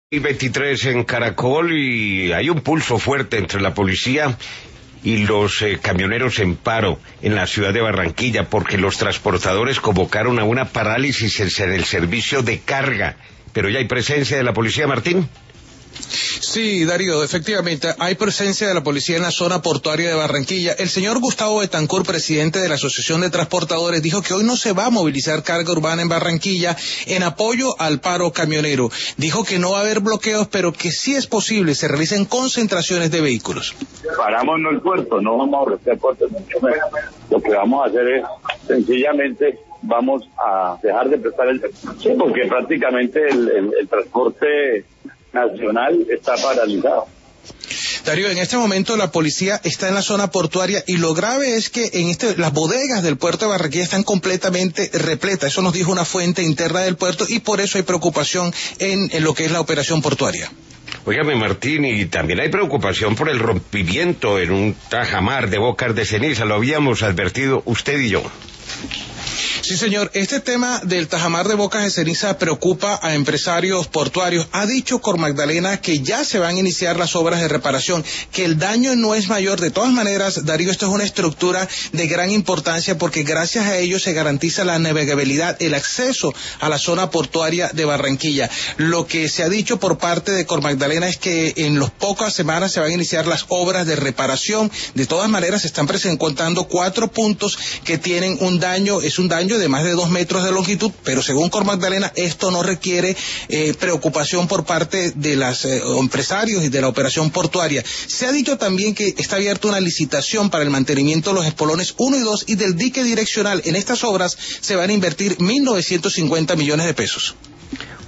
Y 23 en Caracol y hay un pulso fuerte entre la policía y los camioneros en paro en la ciudad de Barranquilla porque los transportadores convocaron a una parálisis en el servicio de carga. Pero ya hay presencia de la policía, Martín. Sí, Darío, efectivamente, hay presencia de la policía en la zona portuaria de Barranquilla. El señor Gustavo Betancourt, presidente de la Asociación de Transportadores, dijo que hoy no se va a movilizar carga urbana en Barranquilla en apoyo al paro camionero. Dijo que no va a haber bloqueos, pero que sí es posible, se realicen concentraciones de vehículos. Paramos en el puerto, no vamos a ofrecer puertos mucho menos. Lo que vamos a hacer es, sencillamente, vamos a dejar de prestar el servicio. Sí, porque prácticamente el transporte nacional está paralizado. Darío, en este momento la policía está en la zona portuaria y lo grave es que las bodegas del puerto de Barranquilla están completamente repletas. Eso nos dijo una fuente interna del puerto y por eso hay preocupación en lo que es la operación portuaria. Óigame, Martín, y también hay preocupación por el rompimiento en un tajamar de bocas de ceniza. Lo habíamos advertido usted y yo. Sí, señor. Este tema del tajamar de bocas de ceniza preocupa a empresarios portuarios. Ha dicho Cor Magdalena que ya se van a iniciar las obras de reparación, que el daño no es mayor. De todas maneras, Darío, esto es una estructura de gran importancia porque gracias a ello se garantiza la navegabilidad, el acceso a la zona portuaria de Barranquilla. Lo que se ha dicho por parte de Cor Magdalena es que en las pocas semanas se van a iniciar las obras de reparación. De todas maneras, se están presentando 4 puntos que tienen un daño, es un daño de más de 2 metros de longitud, pero según Cor Magdalena esto no requiere preocupación por parte de los empresarios y de la operación portuaria. Se ha dicho también que está abierta una licitación para el mantenimiento de los espolones 1 y 2 y del dique direccional. En estas obras se van a invertir 1.950 millones de pesos.